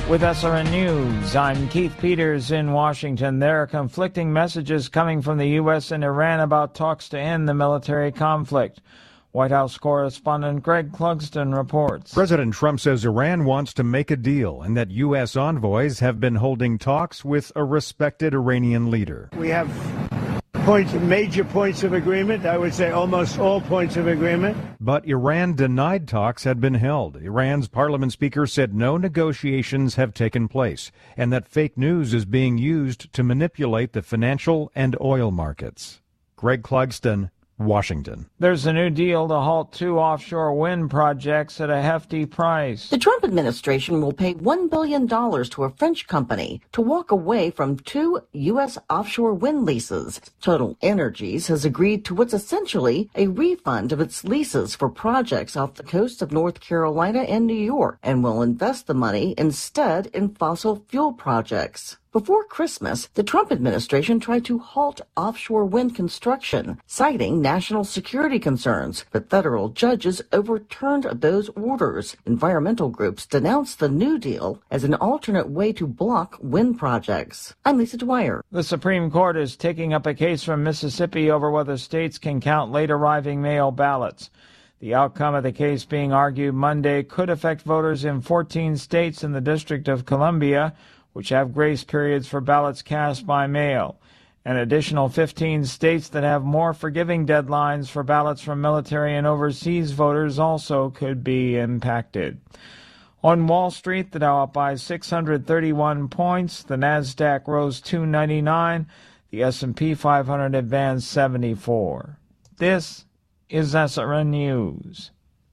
With SRN News, I'm Keith Peters in Washington. There are conflicting messages coming from the U.S. and Iran about talks to end the military conflict. White House correspondent Greg Clugston reports. President Trump says Iran wants to make a deal and that U.S. envoys have been holding talks with a respected Iranian leader. We have major points of agreement. I would say almost all points of agreement. But Iran denied talks had been held. Iran's parliament speaker said no negotiations have taken place and that fake news is being used to manipulate the financial and oil markets. Greg Clugston, Washington. There's a new deal to halt 2 offshore wind projects at a hefty price. The Trump administration will pay $1 billion to a French company to walk away from 2 U.S. offshore wind leases. Total Energies has agreed to what's essentially a refund of its leases for projects off the coast of North Carolina and New York and will invest the money instead in fossil fuel projects. Before Christmas, the Trump administration tried to halt offshore wind construction, citing national security concerns, but federal judges overturned those orders. Environmental groups denounced the New Deal as an alternate way to block wind projects. I'm Lisa Dwyer. The Supreme Court is taking up a case from Mississippi over whether states can count late-arriving mail ballots. The outcome of the case being argued Monday could affect voters in 14 states in the District of Columbia, which have grace periods for ballots cast by mail. An additional 15 states that have more forgiving deadlines for ballots from military and overseas voters also could be impacted. On Wall Street, the Dow up by 631 points, the Nasdaq rose 299, the S&P 500 advanced 74. This is SRN News.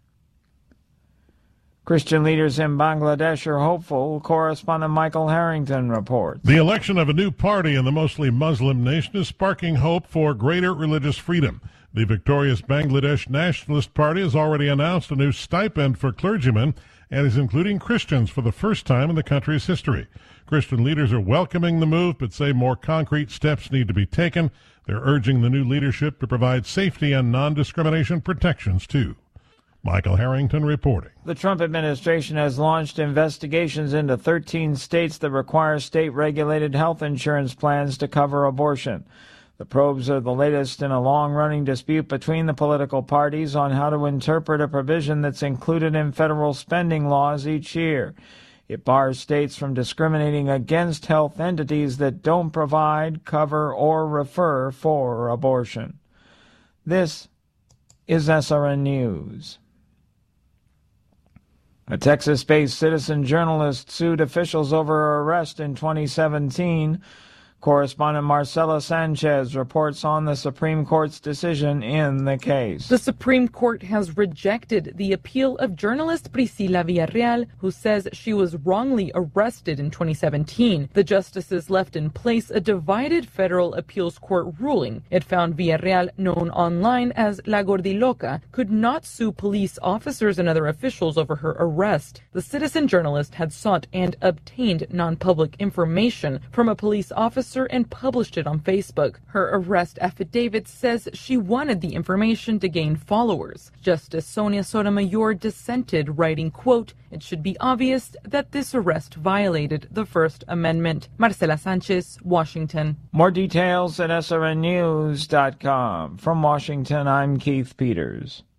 Christian leaders in Bangladesh are hopeful. Correspondent Michael Harrington reports. The election of a new party in the mostly Muslim nation is sparking hope for greater religious freedom. The victorious Bangladesh Nationalist Party has already announced a new stipend for clergymen and is including Christians for the first time in the country's history. Christian leaders are welcoming the move but say more concrete steps need to be taken. They're urging the new leadership to provide safety and non-discrimination protections, too. Michael Harrington reporting. The Trump administration has launched investigations into 13 states that require state-regulated health insurance plans to cover abortion. The probes are the latest in a long-running dispute between the political parties on how to interpret a provision that's included in federal spending laws each year. It bars states from discriminating against health entities that don't provide, cover, or refer for abortion. This is SRN News. A Texas-based citizen journalist sued officials over her arrest in 2017. Correspondent Marcela Sanchez reports on the Supreme Court's decision in the case. The Supreme Court has rejected the appeal of journalist Priscila Villarreal, who says she was wrongly arrested in 2017. The justices left in place a divided federal appeals court ruling. It found Villarreal, known online as La Gordiloca, could not sue police officers and other officials over her arrest. The citizen journalist had sought and obtained non-public information from a police officer and published it on Facebook. Her arrest affidavit says she wanted the information to gain followers. Justice Sonia Sotomayor dissented, writing, quote, "It should be obvious that this arrest violated the First Amendment." Marcela Sanchez, Washington. More details at srnnews.com. From Washington, I'm Keith Peters.